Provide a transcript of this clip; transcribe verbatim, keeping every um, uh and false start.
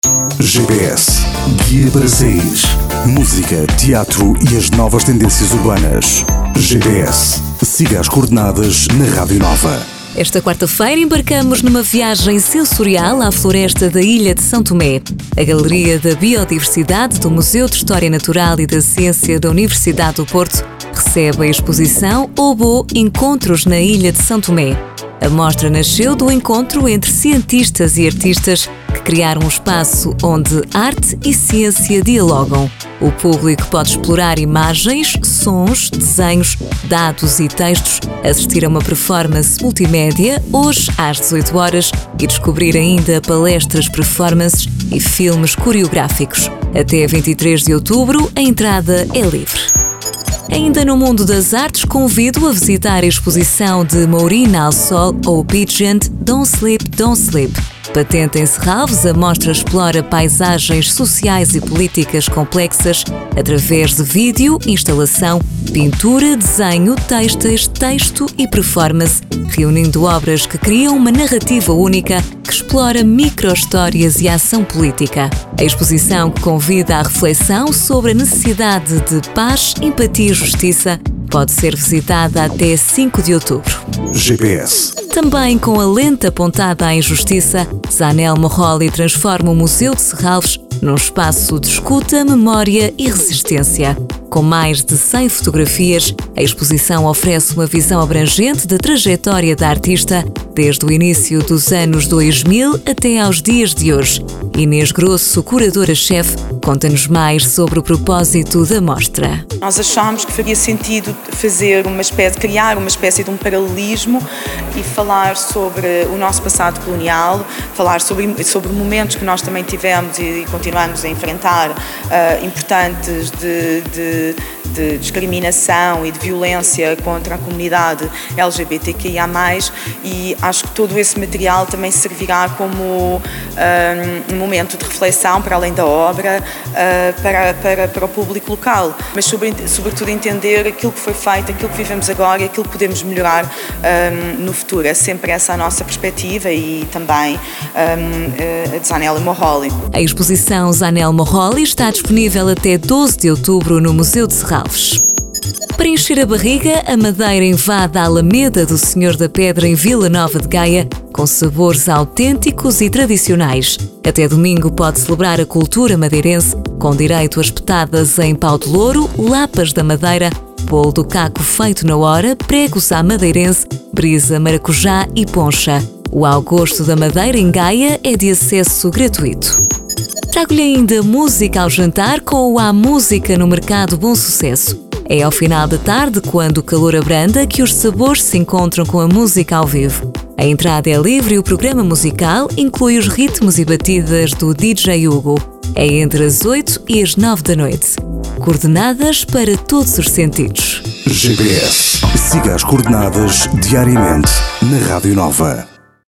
G P S, guia para saís. Música, teatro e as novas tendências urbanas. G P S, siga as coordenadas na Rádio Nova. Esta quarta-feira embarcamos numa viagem sensorial à floresta da Ilha de São Tomé. A Galeria da Biodiversidade do Museu de História Natural e da Ciência da Universidade do Porto recebe a exposição Obo Encontros na Ilha de São Tomé. A mostra nasceu do encontro entre cientistas e artistas que criaram um espaço onde arte e ciência dialogam. O público pode explorar imagens, sons, desenhos, dados e textos, assistir a uma performance multimédia hoje às dezoito horas e descobrir ainda palestras, performances e filmes coreográficos. Até vinte e três de outubro, a entrada é livre. Ainda no mundo das artes, convido a visitar a exposição de Maureen Alsol ou Pigeon Don't Sleep, Don't Sleep. Patente em Serralves, a mostra explora paisagens sociais e políticas complexas através de vídeo, instalação, pintura, desenho, textos, texto e performance, reunindo obras que criam uma narrativa única que explora micro-histórias e ação política. A exposição que convida à reflexão sobre a necessidade de paz, empatia e justiça pode ser visitada até cinco de outubro. G P S. Também com a lente apontada à injustiça, Zanel Moholy transforma o Museu de Serralves num espaço de escuta, memória e resistência. Com mais de cem fotografias, a exposição oferece uma visão abrangente da trajetória da artista desde o início dos anos dois mil até aos dias de hoje. Inês Grosso, curadora-chefe, conta-nos mais sobre o propósito da mostra. Nós achámos que faria sentido fazer uma espécie, criar uma espécie de um paralelismo e falar sobre o nosso passado colonial, falar sobre, sobre momentos que nós também tivemos e continuamos a enfrentar, uh, importantes de, de, de discriminação e de violência contra a comunidade L G B T Q I A mais, e acho que todo esse material também servirá como um, um momento de reflexão para além da obra, uh, para, para, para o público local, mas sobre, sobretudo entender aquilo que foi feito, aquilo que vivemos agora e aquilo que podemos melhorar um, no futuro. É sempre essa a nossa perspectiva e também um, a de Zanel Moholy. A exposição Zanel Moholy está disponível até doze de outubro no Museu de Serralves. Para encher a barriga, a Madeira invade a Alameda do Senhor da Pedra em Vila Nova de Gaia, com sabores autênticos e tradicionais. Até domingo pode celebrar a cultura madeirense, com direito a espetadas em pau de louro, lapas da madeira, bolo do caco feito na hora, pregos à madeirense, brisa, maracujá e poncha. O Ao Gosto da Madeira em Gaia é de acesso gratuito. Trago-lhe ainda música ao jantar com o Há Música no Mercado Bom Sucesso. É ao final da tarde, quando o calor abranda, que os sabores se encontram com a música ao vivo. A entrada é livre e o programa musical inclui os ritmos e batidas do D J Hugo. É entre as oito e as nove da noite. Coordenadas para todos os sentidos. G P S. Siga as coordenadas diariamente na Rádio Nova.